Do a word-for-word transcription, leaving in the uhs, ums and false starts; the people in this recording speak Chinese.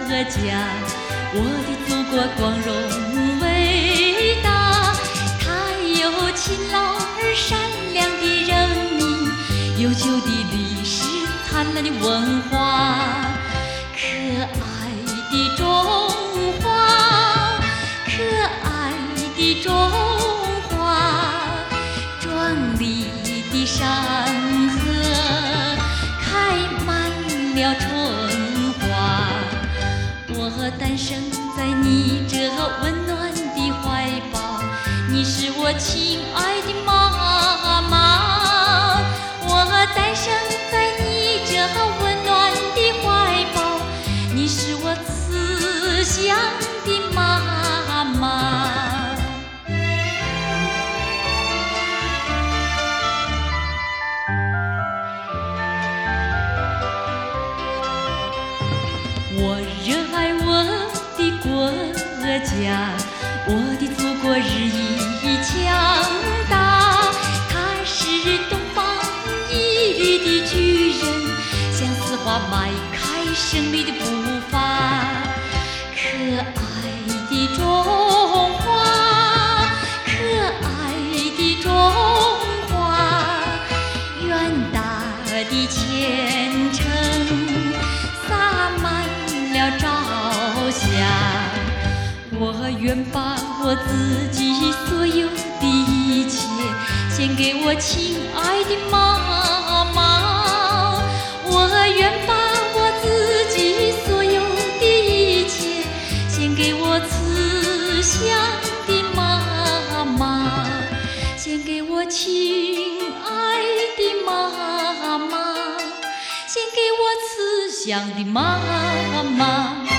家，我的祖国光荣伟大，它有勤劳而善良的人民，悠久的历史，灿烂的文化，可爱的中华，可爱的中华，壮丽的山河开满了春花。我诞生在你这温暖的怀抱，你是我亲爱的妈妈。我诞生在你这温暖的怀抱，你是我慈祥的妈妈。我热爱我的国家，我的祖国日益强大，它是东方一缕的巨人，向四化迈开胜利的步伐。可爱的中华，可爱的中华，远大的前程洒满了朝霞。我愿把我自己所有的一切献给我亲爱的妈妈。我愿把我自己所有的一切献给我慈祥的妈妈，献给我亲爱的妈妈，献给我慈祥的妈妈。